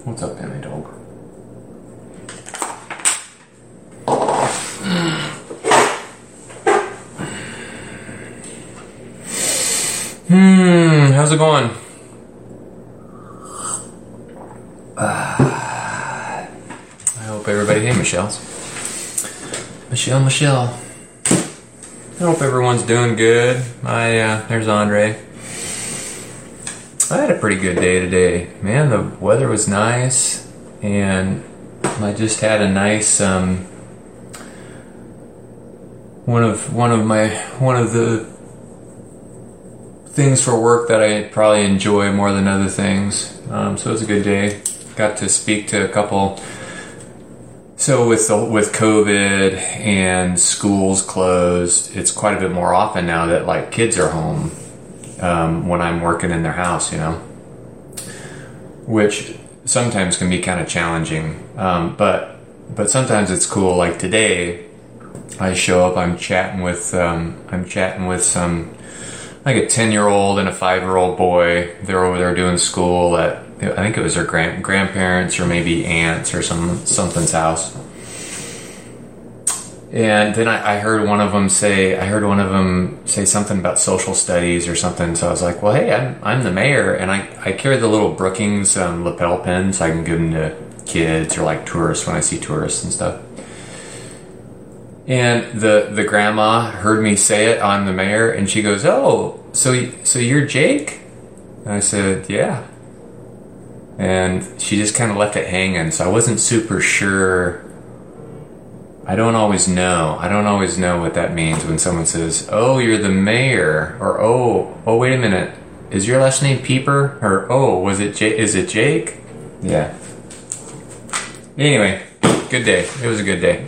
What's up, Annie Dog? How's it going? I hope everybody... Hey, Michelle. I hope everyone's doing good. There's Andre. I had a pretty good day today. Man, the weather was nice, and I just had a nice, one of the things for work that I probably enjoy more than other things. So it was a good day. Got to speak to a couple. So with COVID and schools closed, it's quite a bit more often now that like kids are home when I'm working in their house, you know, which sometimes can be kind of challenging. But sometimes it's cool. Like today, I show up. I'm chatting with some like a 10-year-old and a 5-year-old boy. They're over there doing school at, I think it was their grandparents or maybe aunts or something's house. And then I heard one of them say something about social studies or something. So I was like, well, hey, I'm the mayor, and I carry the little Brookings lapel pins so I can give them to kids or like tourists when I see tourists and stuff. And the grandma heard me say it, I'm the mayor, and she goes, oh, so you're Jake? And I said, yeah. And she just kind of left it hanging, so I wasn't super sure. I don't always know what that means when someone says, oh, you're the mayor, or oh, wait a minute, is your last name Peeper? Or oh, is it Jake? Yeah. Anyway, good day. It was a good day.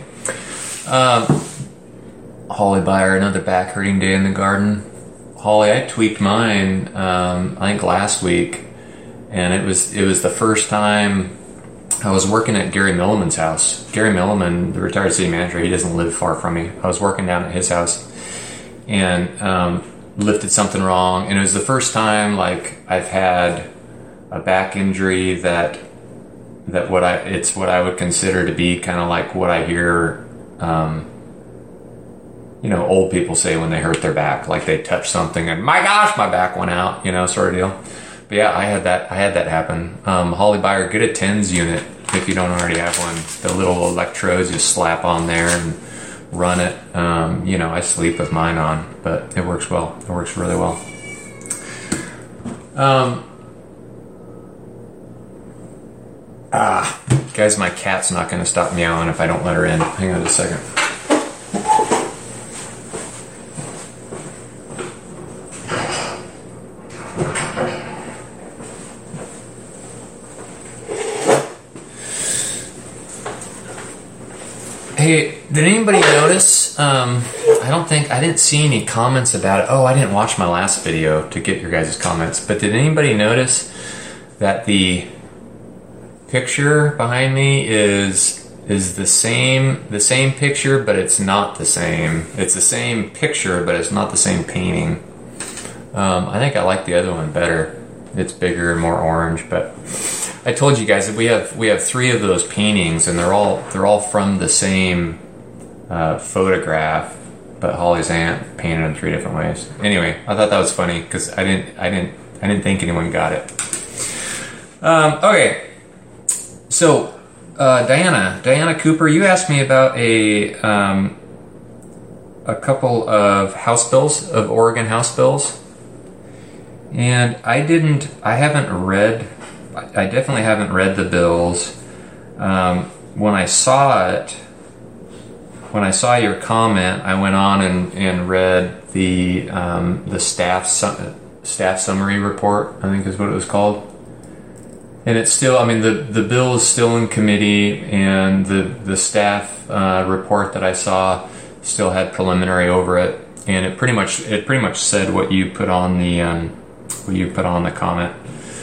Holly Byer, another back hurting day in the garden. Holly, I tweaked mine, I think last week, and it was the first time I was working at Gary Milliman's house. Gary Milliman, the retired city manager, he doesn't live far from me. I was working down at his house and lifted something wrong, and it was the first time like I've had a back injury that what I would consider to be kind of like what I hear old people say when they hurt their back, like they touch something and my gosh, my back went out, sort of deal. But yeah, I had that happen. Holly Byer, get a TENS unit if you don't already have one. The little electrodes you slap on there and run it. I sleep with mine on, but it works well. It works really well. Guys, my cat's not going to stop meowing if I don't let her in. Hang on just a second. Hey, did anybody notice? I didn't see any comments about it. Oh, I didn't watch my last video to get your guys' comments. But did anybody notice that the picture behind me is the same picture, but it's not the same. It's the same picture, but it's not the same painting. I think I like the other one better. It's bigger and more orange, but I told you guys that we have 3 of those paintings, and they're all from the same photograph, but Holly's aunt painted them 3 different ways. Anyway, I thought that was funny because I didn't think anyone got it. Okay, so Diana Cooper, you asked me about a couple of House bills, of Oregon House bills, and I definitely haven't read the bills. When I saw your comment, I went on and read the staff summary report, I think is what it was called. And it's still, the bill is still in committee, and the staff report that I saw still had preliminary over it, and it pretty much said what you put on the comment.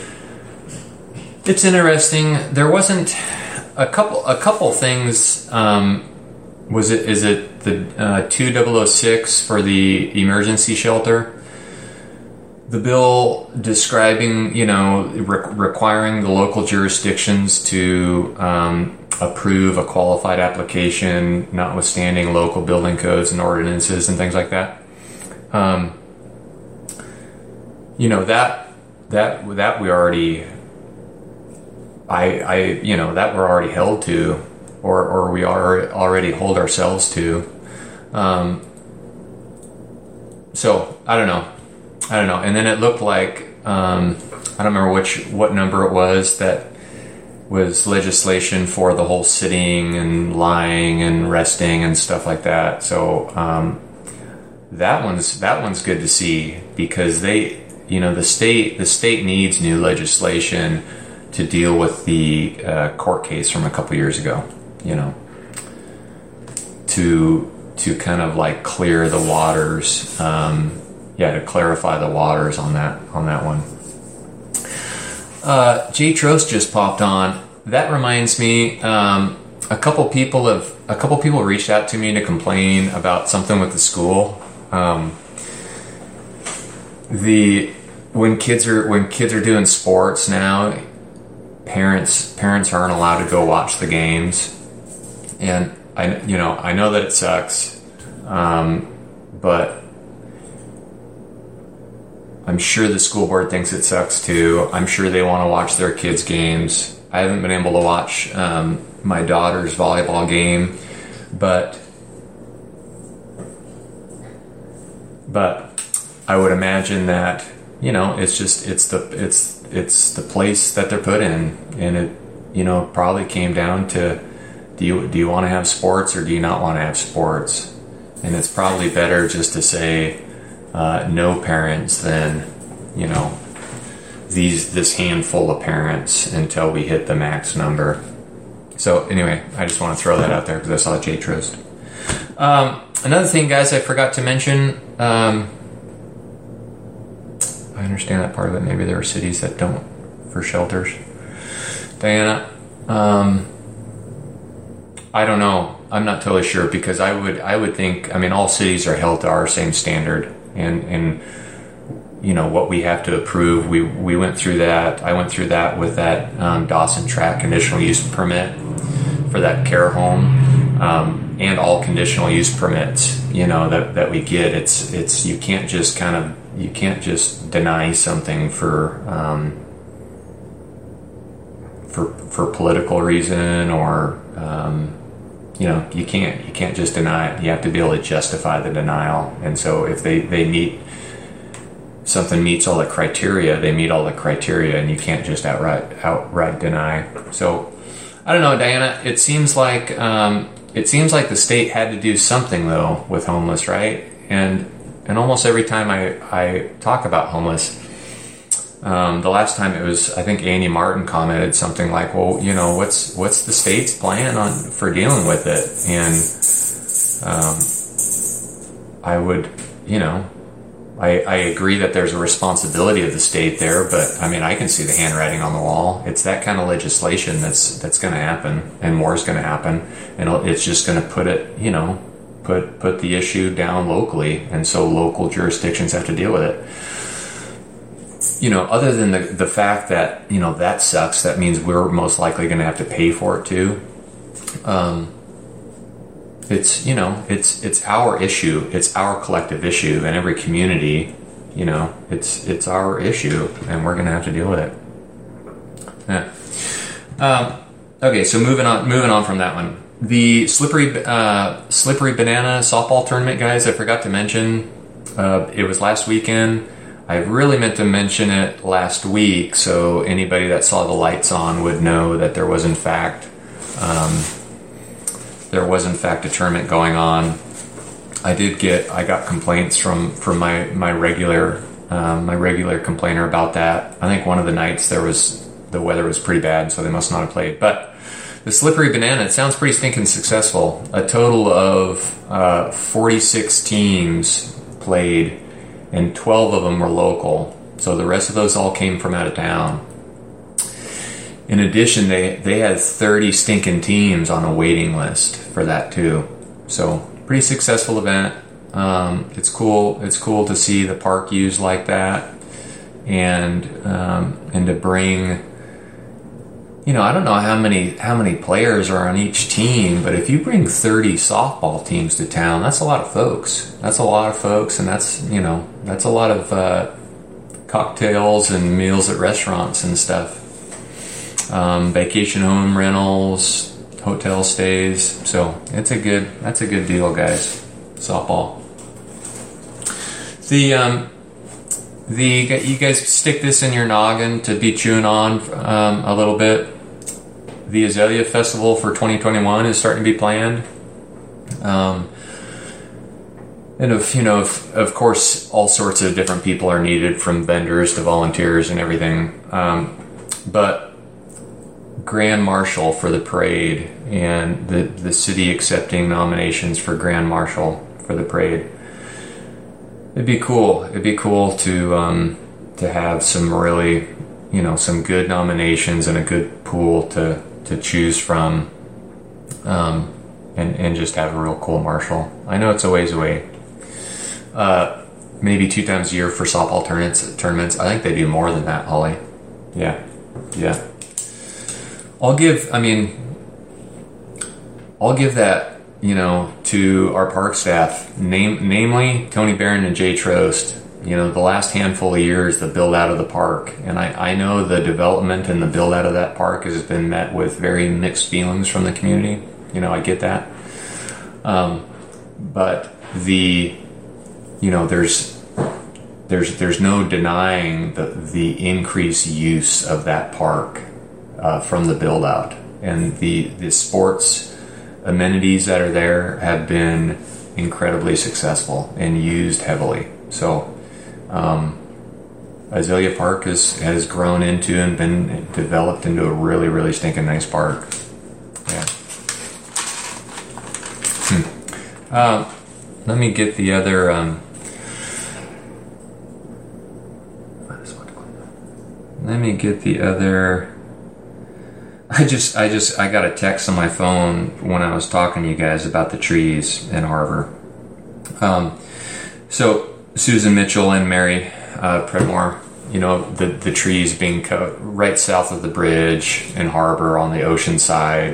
It's interesting. There wasn't a couple things. Is it the 2006 for the emergency shelter? the bill describing, requiring the local jurisdictions to approve a qualified application, notwithstanding local building codes and ordinances and things like that. That we already, that we're already held to, or we already hold ourselves to. So I don't know. And then it looked like, I don't remember what number it was that was legislation for the whole sitting and lying and resting and stuff like that. So that one's good to see, because the state needs new legislation to deal with the court case from a couple years ago. To kind of like clear the waters. To clarify the waters on that one. Jay Trost just popped on. That reminds me, a couple people reached out to me to complain about something with the school. When kids are doing sports now, parents aren't allowed to go watch the games, and I know that it sucks, but I'm sure the school board thinks it sucks too. I'm sure they want to watch their kids' games. I haven't been able to watch my daughter's volleyball game, but I would imagine that it's the place that they're put in, and it probably came down to do you want to have sports or do you not want to have sports, and it's probably better just to say no parents than this handful of parents until we hit the max number. So anyway, I just want to throw that out there because I saw Jay Trost. Another thing, guys, I forgot to mention. I understand that part of it. Maybe there are cities that don't for shelters. Diana, I don't know. I'm not totally sure, because I would think, all cities are held to our same standard, and what we have to approve. We went through that. I went through that with that Dawson Track conditional use permit for that care home, and all conditional use permits. That we get. It's you can't just deny something for political reason, or you can't just deny it. You have to be able to justify the denial. And so if something meets all the criteria, they meet all the criteria, and you can't just outright deny. So I don't know, Diana. It seems like the state had to do something though with homeless, right? And almost every time I talk about homeless, the last time it was, I think Andy Martin commented something like, well, what's the state's plan for dealing with it? And I would, I agree that there's a responsibility of the state there, but I can see the handwriting on the wall. It's that kind of legislation that's going to happen, and more is going to happen, and it's just going to put it, put the issue down locally, and so local jurisdictions have to deal with it. Other than the fact that, that sucks, that means we're most likely going to have to pay for it too. It's our issue. It's our collective issue, and every community, it's our issue, and we're going to have to deal with it. Yeah. Okay, so moving on from that one. The slippery banana softball tournament, guys, I forgot to mention. It was last weekend. I really meant to mention it last week, so anybody that saw the lights on would know that there was in fact a tournament going on. I got complaints from my regular complainer about that. I think one of the nights the weather was pretty bad, so they must not have played. But the slippery banana, it sounds pretty stinking successful. A total of 46 teams played, and 12 of them were local. So the rest of those all came from out of town. In addition, they had 30 stinking teams on a waiting list for that too. So pretty successful event. It's cool to see the park used like that. and to bring, I don't know how many players are on each team, but if you bring 30 softball teams to town, that's a lot of folks. And that's a lot of cocktails and meals at restaurants and stuff. Vacation home rentals, hotel stays. So that's a good deal, guys. Softball. You guys stick this in your noggin to be chewing on a little bit. The Azalea Festival for 2021 is starting to be planned. And of course, all sorts of different people are needed, from vendors to volunteers and everything. But Grand Marshal for the parade, and the city accepting nominations for Grand Marshal for the parade. It'd be cool. It'd be cool to have some really, some good nominations and a good pool to choose from, and just have a real cool marshal. I know it's a ways away. Maybe 2 times a year for softball tournaments. I think they do more than that, Holly. Yeah. I'll give that, to our park staff, namely Tony Barron and Jay Trost. The last handful of years, the build out of the park, and I know the development and the build out of that park has been met with very mixed feelings from the community. I get that, but there's no denying the increased use of that park from the build out, and the sports amenities that are there have been incredibly successful and used heavily. So Azalea Park has grown into and been developed into a really, really stinking nice park. Yeah. Let me get the other I got a text on my phone when I was talking to you guys about the trees in Harbor. So Susan Mitchell and Mary Predmore, the trees being cut right south of the bridge in Harbor on the ocean side.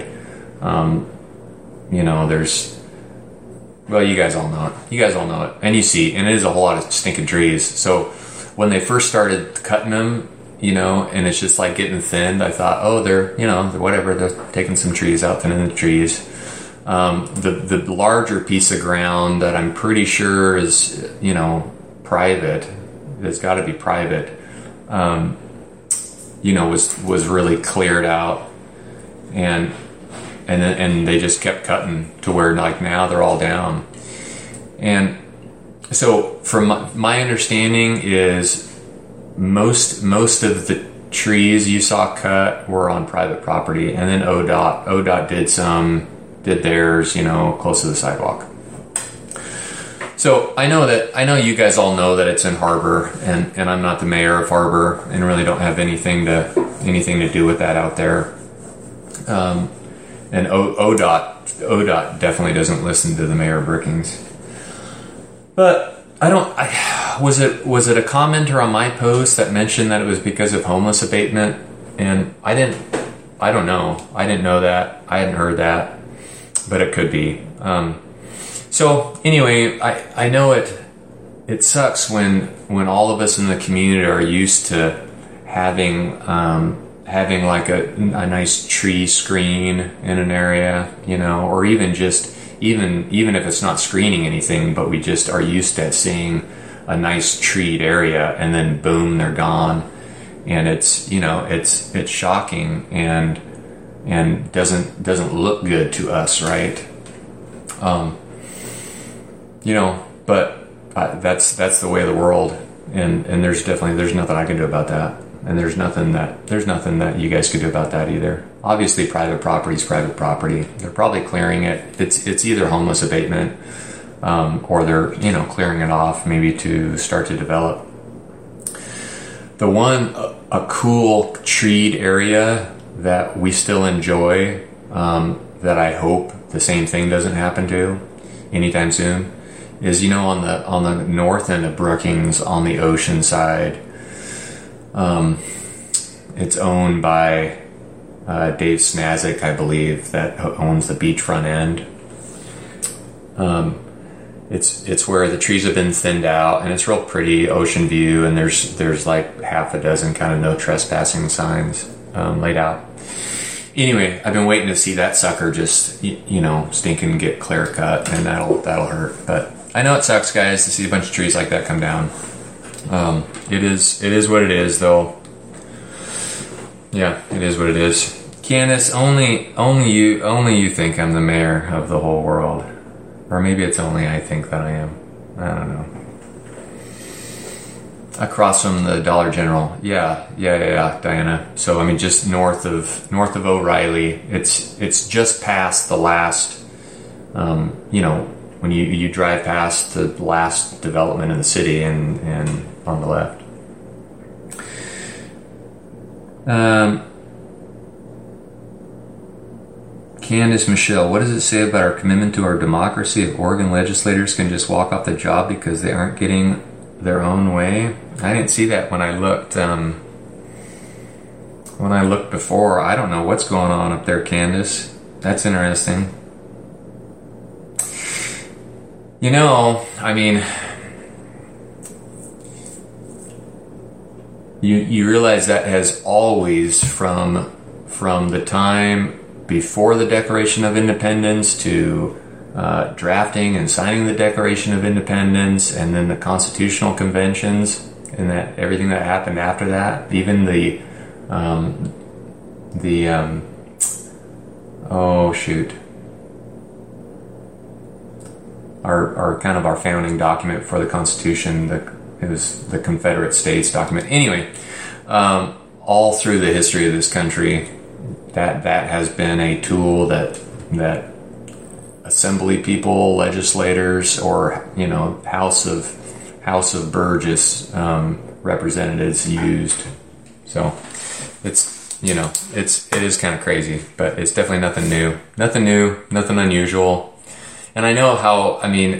You guys all know it. And you see, and it is a whole lot of stinking trees. So when they first started cutting them, and it's just like getting thinned, I thought, oh, they're taking some trees out, thinning the trees. The larger piece of ground that I'm pretty sure is, private, it's got to be private, was really cleared out, and they just kept cutting to where, like, now they're all down. And so from my understanding is most of the trees you saw cut were on private property, and then ODOT did theirs, close to the sidewalk. So I know you guys all know that it's in Harbor, and I'm not the mayor of Harbor, and really don't have anything to do with that out there. And ODOT definitely doesn't listen to the mayor of Brookings. But was it a commenter on my post that mentioned that it was because of homeless abatement? And I don't know. I didn't know that. I hadn't heard that, but it could be. So anyway, I know it sucks when all of us in the community are used to having like a nice tree screen in an area, or even if it's not screening anything, but we just are used to seeing a nice treed area, and then boom, they're gone, and it's shocking and doesn't look good to us, right? But that's the way of the world, and there's nothing I can do about that, and there's nothing that you guys could do about that either. Obviously, private property is private property. They're probably clearing it. It's either homeless abatement, or they're clearing it off maybe to start to develop. A cool treed area that we still enjoy, that I hope the same thing doesn't happen to anytime soon, is on the north end of Brookings, on the ocean side, It's owned by Dave Snazik, I believe, that owns the beachfront end. It's where the trees have been thinned out, and it's real pretty ocean view, and there's like half a dozen kind of no trespassing signs laid out. Anyway, I've been waiting to see that sucker just stinking get clear cut, and that'll hurt. But I know it sucks, guys, to see a bunch of trees like that come down. It is what it is, though. Yeah, it is what it is. Candace, only you think I'm the mayor of the whole world. Or maybe it's only I think that I am. I don't know. Across from the Dollar General. Yeah, Diana. So I mean, just north of O'Reilly. It's just past the last. When you drive past the last development in the city and on the left. Candace Michelle, what does it say about our commitment to our democracy if Oregon legislators can just walk off the job because they aren't getting their own way? I didn't see that when I looked. When I looked before, I don't know what's going on up there, Candace. That's interesting. I mean, you realize that has always from the time before the Declaration of Independence to drafting and signing the Declaration of Independence, and then the constitutional conventions, and that everything that happened after that, even our kind of our founding document for the Constitution, it was the Confederate States document. Anyway, all through the history of this country, that has been a tool that assembly people, legislators, or House of Burgess representatives used. So it is kind of crazy, but it's definitely nothing new, nothing unusual. And I know how, I mean,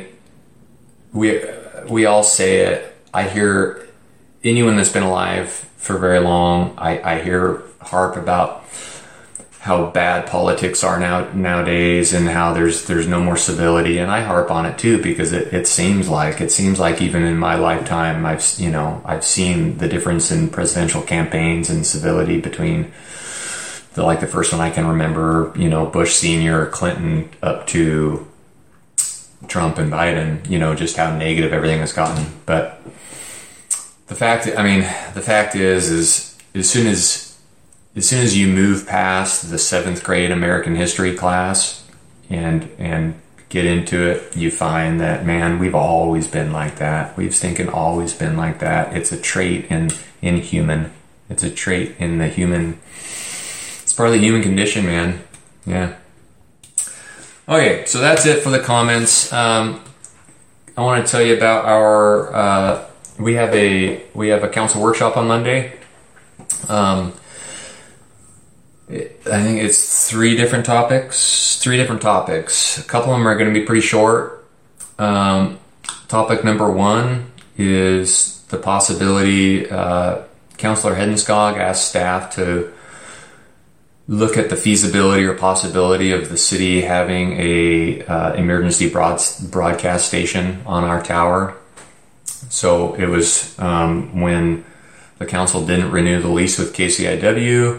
we all say it. I hear anyone that's been alive for very long, I hear harp about how bad politics are nowadays, and how there's no more civility, and I harp on it too, because it seems like even in my lifetime I've seen the difference in presidential campaigns and civility between the first one I can remember, Bush Senior, Clinton, up to Trump and Biden, just how negative everything has gotten. But the fact is as soon as you move past the 7th grade American history class and get into it, you find that, man, we've always been like that. We've always been like that. It's a trait in human. It's a trait in the human. It's part of the human condition, man. Yeah. Okay, so that's it for the comments. I want to tell you about our. We have a council workshop on Monday. I think it's three different topics. A couple of them are going to be pretty short. Topic number one is the possibility. Councilor Hedenskog asked staff to look at the feasibility or possibility of the city having a emergency broadcast station on our tower. So it was when the council didn't renew the lease with KCIW.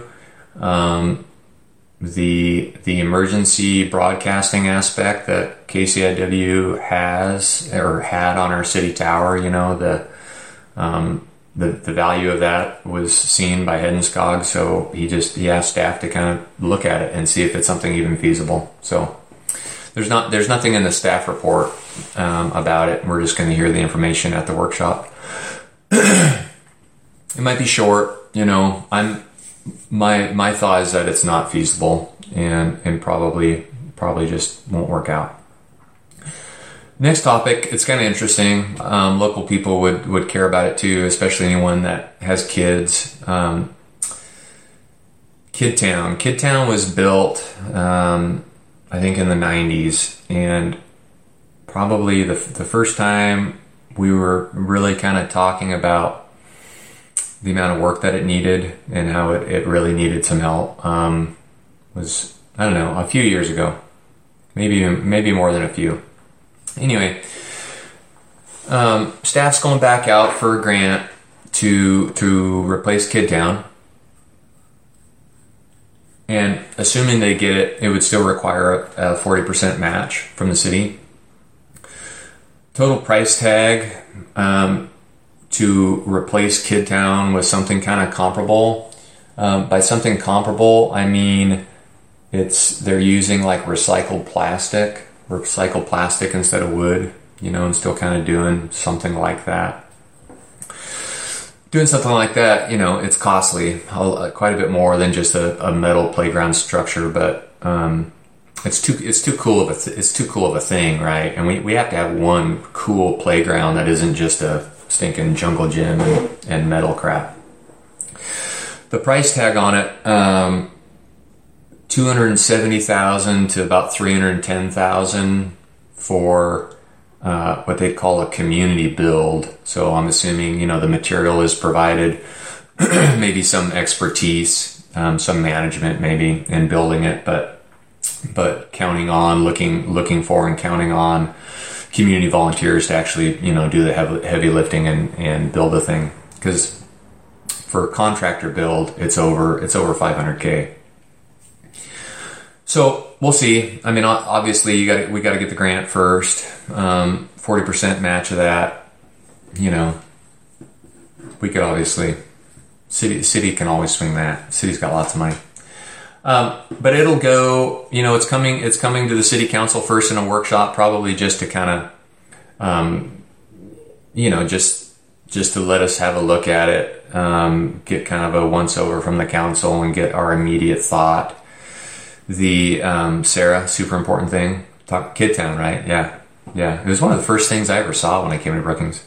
The emergency broadcasting aspect that KCIW has or had on our city tower, the value of that was seen by Hedenskog, so he asked staff to kind of look at it and see if it's something even feasible. So there's nothing in the staff report about it. We're just going to hear the information at the workshop. It might be short, My thought is that it's not feasible and probably just won't work out. Next topic, it's kind of interesting. Local people would care about it too, especially anyone that has kids. Kidtown was built, I think, in the 90s, and probably the first time we were really kind of talking about the amount of work that it needed and how it really needed some help was, I don't know, a few years ago, maybe more than a few. Anyway, staff's going back out for a grant to replace Kidtown, and assuming they get it, it would still require a 40% match from the city. Total price tag to replace Kidtown with something kind of comparable. By something comparable, I mean they're using like recycled plastic instead of wood, and still kind of doing something like that. Doing something like that, it's costly, quite a bit more than just a metal playground structure, but it's too cool of a thing, right? And we have to have one cool playground that isn't just a stinking jungle gym and metal crap. The price tag on it, $270,000 to about $310,000 for what they call a community build. So I'm assuming, the material is provided, maybe some expertise, some management maybe in building it, but looking for and counting on community volunteers to actually, do the heavy lifting and build the thing. Because for contractor build, it's over $500K. So we'll see. I mean, obviously we got to get the grant first. 40% match of that. We could obviously city can always swing that. City's got lots of money. But it'll go. It's coming to the city council first in a workshop, probably just to kind of, just to let us have a look at it, get kind of a once over from the council and get our immediate thought. The Sarah, super important thing. Talk Kidtown, right? Yeah. It was one of the first things I ever saw when I came to Brookings.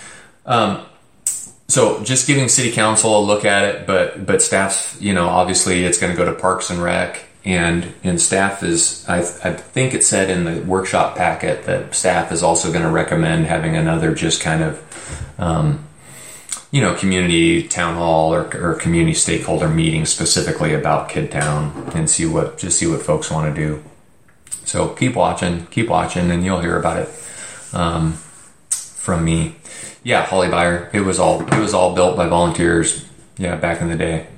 So just giving city council a look at it, but staff's, obviously it's going to go to Parks and Rec, and staff is, I think it said in the workshop packet that staff is also going to recommend having another just kind of, community town hall or community stakeholder meeting specifically about Kidtown and see what folks want to do. So keep watching, and you'll hear about it from me. Yeah, Holly Buyer. It was all built by volunteers. Yeah, way back in the day.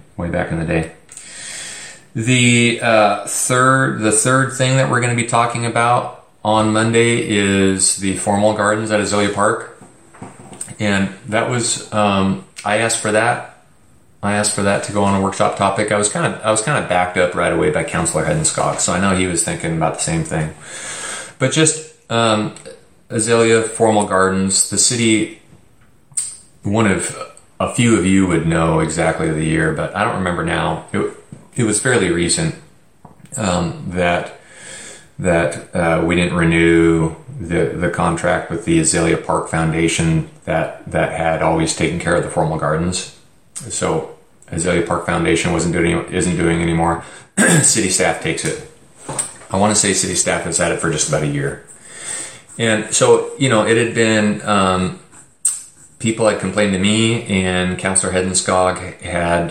The third thing that we're going to be talking about on Monday is the formal gardens at Azalea Park. And that was, I asked for that to go on a workshop topic. I was kind of backed up right away by Councilor Hedenskog, so I know he was thinking about the same thing. But just Azalea Formal Gardens, the city, one of a few of you would know exactly the year, but I don't remember now. It was fairly recent that we didn't renew the contract with the Azalea Park Foundation that had always taken care of the formal gardens. So Azalea Park Foundation isn't doing anymore. City staff takes it. I want to say city staff has had it for just about a year. And so, it had been, people had complained to me, and Councilor Hedenskog had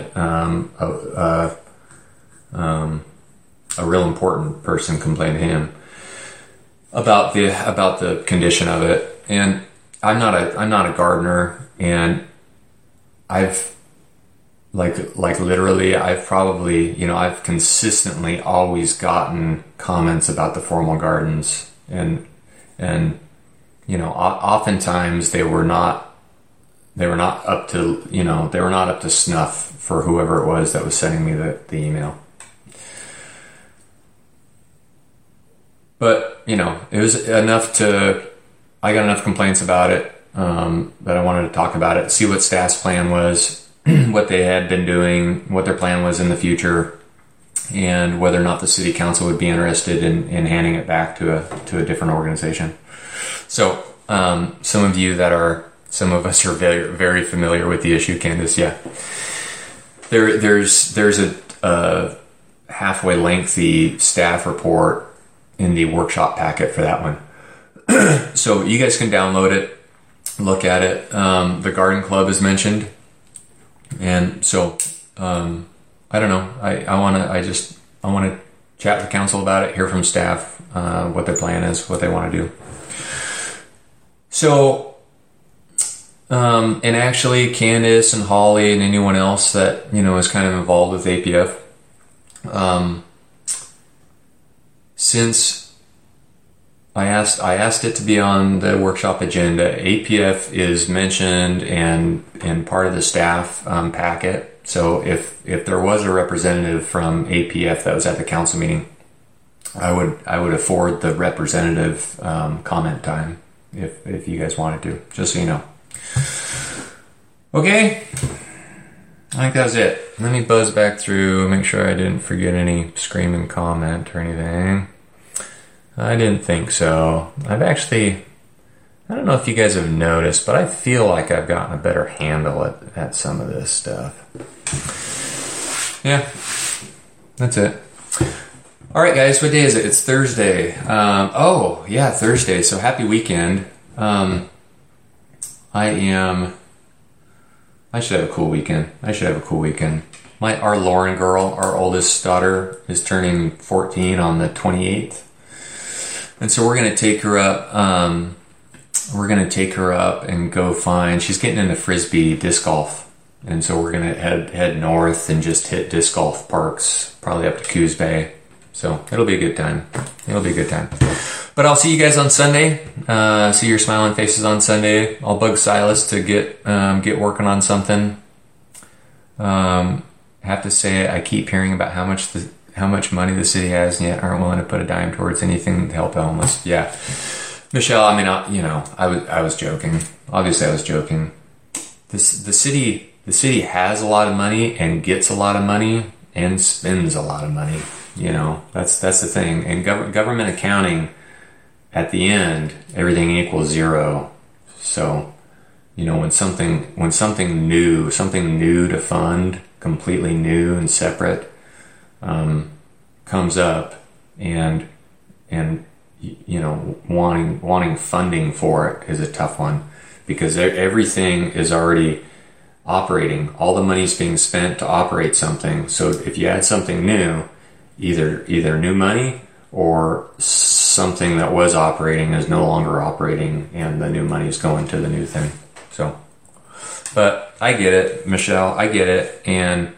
a real important person complain to him about the condition of it. And I'm not a gardener, and I've literally I've probably I've consistently always gotten comments about the formal gardens, and oftentimes they were not up to snuff for whoever it was that was sending me the email. But, it was enough I got enough complaints about it, that I wanted to talk about it, see what staff's plan was, what they had been doing, what their plan was in the future, and whether or not the city council would be interested in handing it back to a different organization. So, some of us are very, very familiar with the issue, Candace. Yeah. There's a halfway lengthy staff report in the workshop packet for that one. So you guys can download it, look at it. The garden club is mentioned. And so, I don't know. I want to chat with the council about it, hear from staff, what their plan is, what they want to do. So, and actually Candace and Holly and anyone else that, is kind of involved with APF, since I asked it to be on the workshop agenda, APF is mentioned and part of the staff packet. So if there was a representative from APF that was at the council meeting, I would afford the representative comment time if you guys wanted to, just so you know. Okay, I think that was it. Let me buzz back through, make sure I didn't forget any screaming comment or anything. I didn't think so. I don't know if you guys have noticed, but I feel like I've gotten a better handle at some of this stuff. Yeah, that's it. All right, guys, what day is it? It's Thursday. Thursday. So happy weekend. I should have a cool weekend. Our Lauren girl, our oldest daughter, is turning 14 on the 28th. And so we're going to take her up. And go find. She's getting into frisbee disc golf, and so we're going to head north and just hit disc golf parks, probably up to Coos Bay. So it'll be a good time. But I'll see you guys on Sunday. See your smiling faces on Sunday. I'll bug Silas to get working on something. Have to say, I keep hearing about how much money the city has, and yet aren't willing to put a dime towards anything to help the homeless. Yeah, Michelle. I mean, I was joking. Obviously, I was joking. The city has a lot of money and gets a lot of money and spends a lot of money. That's the thing. And government accounting, at the end, everything equals zero. So, when something new to fund, completely new and separate, comes up, and wanting funding for it is a tough one, because everything is already operating. All the money's being spent to operate something. So if you add something new, either new money or something that was operating is no longer operating, and the new money is going to the new thing. So, but I get it, Michelle. I get it, and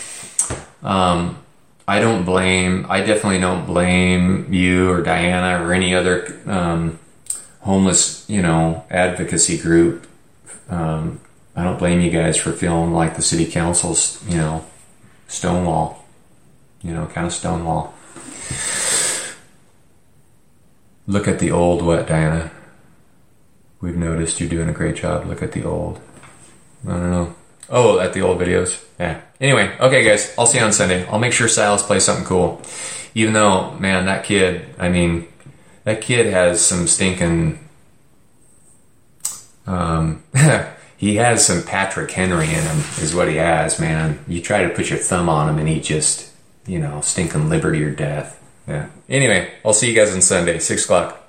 I definitely don't blame you or Diana or any other homeless, advocacy group. I don't blame you guys for feeling like the city council's, stonewall. Kind of stonewall. Look at the old what, Diana? We've noticed you're doing a great job. Look at the old. I don't know. Oh, at the old videos. Yeah. Anyway, okay, guys. I'll see you on Sunday. I'll make sure Silas plays something cool. Even though, man, that kid has some stinking... he has some Patrick Henry in him, is what he has, man. You try to put your thumb on him and he just... stinking liberty or death. Yeah. Anyway, I'll see you guys on Sunday, 6 o'clock.